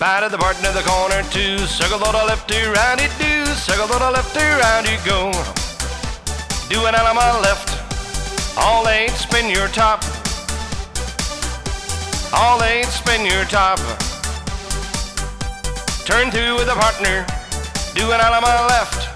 Bite of the partner, the corner two. Circle to the left, to round it do. Circle to the left, to round it go. Do it out on my left. All eight, spin your top. All eight, spin your top. Turn two with a partner. Do it out on my left.